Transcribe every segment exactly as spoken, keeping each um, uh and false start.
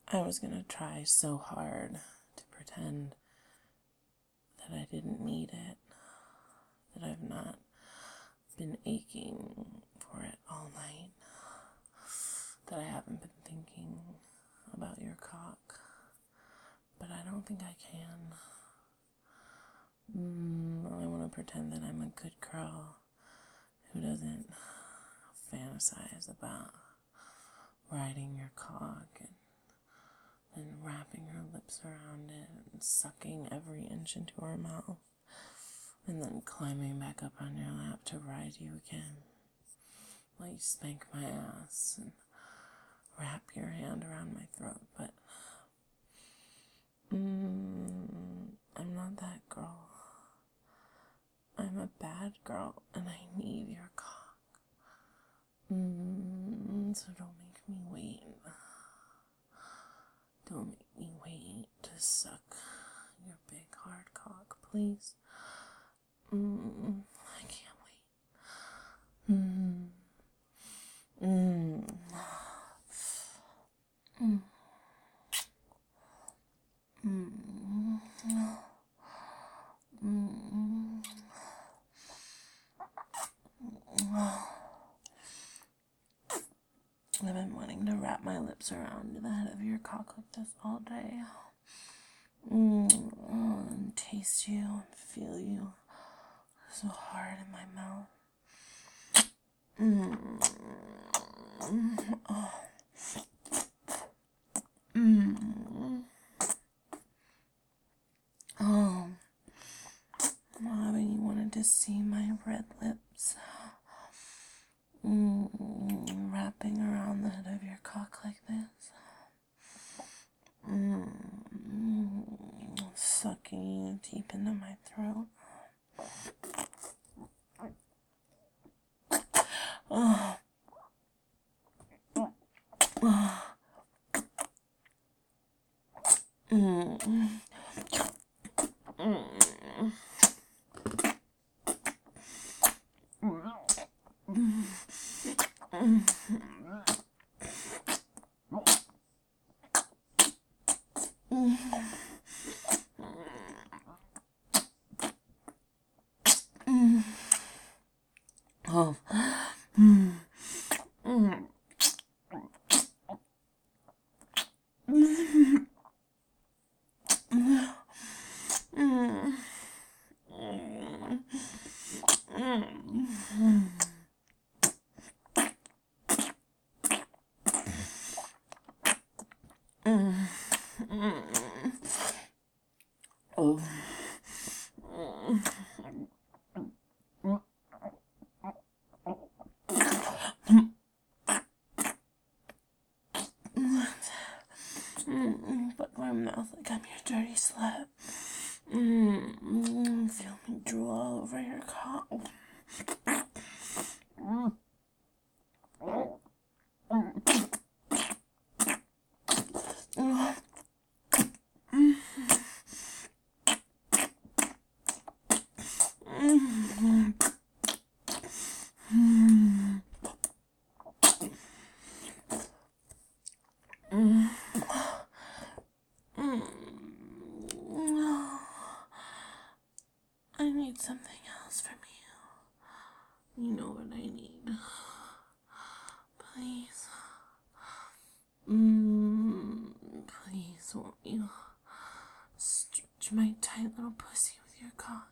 I was gonna try so hard to pretend that I didn't need it, that I've not been aching for it all night, that I haven't been thinking about your cock, but I don't think I can. Mm, I want to pretend that I'm a good girl who doesn't fantasize about riding your cock and then wrapping her lips around it and sucking every inch into her mouth and then climbing back up on your lap to ride you again while you spank my ass and wrap your hand around my throat. But mm, I'm not that girl. I'm a bad girl and I need your cock. Mm, so don't make me wait. Don't make me wait to suck your big hard cock, please. Mm, I can't wait. Mm, mm, mm, mm, mm, mm. I've been wanting to wrap my lips around the head of your cock like this all day. Mm, and taste you and feel you so hard in my mouth. Mm, oh. Mm. Oh. Haven't you wanted to see my red lips? Mm, wrapping around the head of your cock like this. Mm, sucking you deep into my throat. Oh. Oh. Mm. Mm. Oh. Mm. Mm. Oh. Mm, fuck my mouth like I'm your dirty slut. Mm, feel me drool all over your cock. Mm. I need something else from you. You know what I need. Please. Mm, please, won't you stretch my tight little pussy with your cock?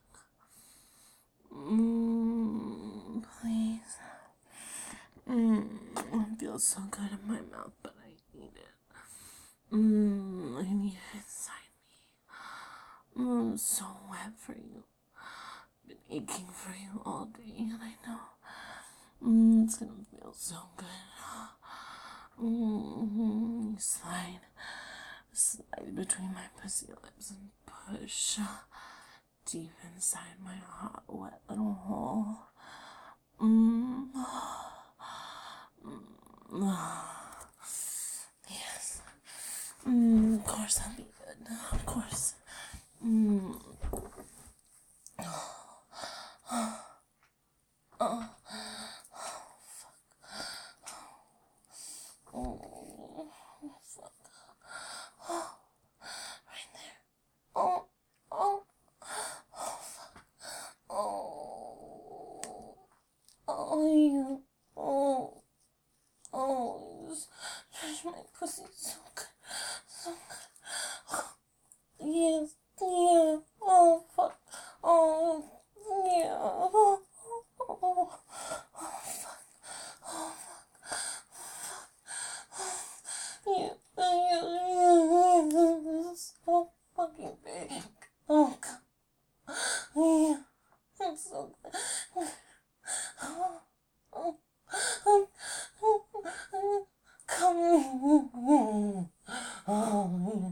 Mm, please. Mm, it feels so good in my mouth, but I need it. Mm, I need it inside me. Mm, I'm so wet for you. Been aching for you all day, and I know. Mm, it's gonna feel so good. Mm-hmm. You slide, slide between my pussy lips and push deep inside my hot, wet little hole. Mm. Mm. Yes. Mm, of course I'll be good. Of course. Mm. Oh. Oh. Oh, fuck. Oh, yeah. Oh, oh, just stretch my pussy so good. So good. Yes, yeah. Oh, fuck. Oh, yeah. Oh, oh, oh, oh fuck. Oh, yeah, yeah, yeah, yeah. It's so fucking big. Oh, God. Yeah. It's so good. Oh, oh, oh, oh, come here. Oh,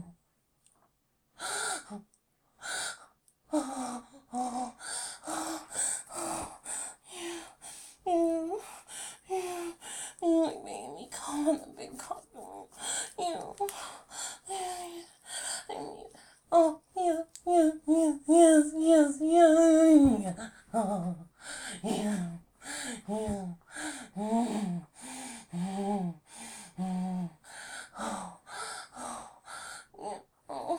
oh, oh, you, you, you like made me come in the big costume. You, I need, oh, yeah, yeah, yeah, yes, yes, yeah, oh, yeah, yeah, mm, mm, mm, oh, yeah, oh,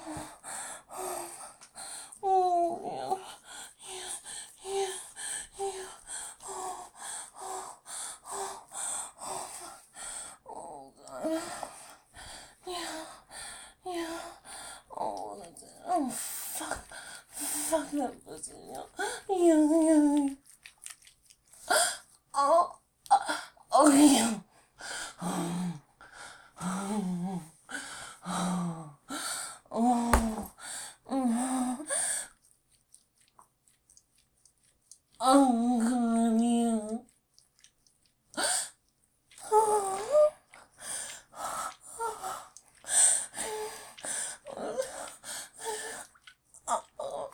oh, yeah, yeah, yeah, oh, oh, oh, oh, God, yeah, yeah, oh, that's it, oh, fuck, fuck that pussy, yeah, yeah, yeah, oh, oh, yeah, oh, oh, oh, oh, God, yeah, oh, oh,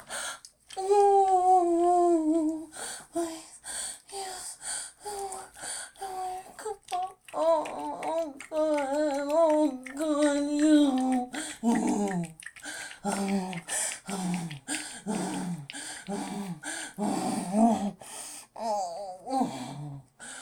oh, yes, oh, oh, come on, oh, oh, God, oh, God, you, oh, oh, oh, oh,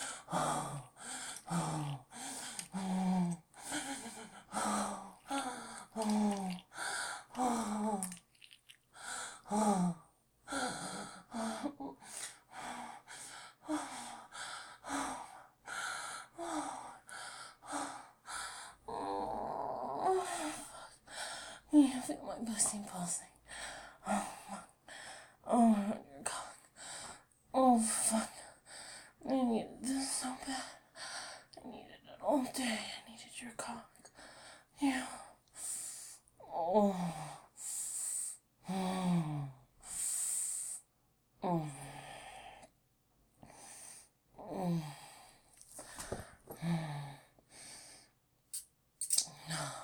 oh, yeah, I feel my pussy pulsing. Oh, your cock. Oh, fuck. I needed this so bad. I needed it all day. I needed your cock. Yeah. Oh. Mm. Mm. Mm.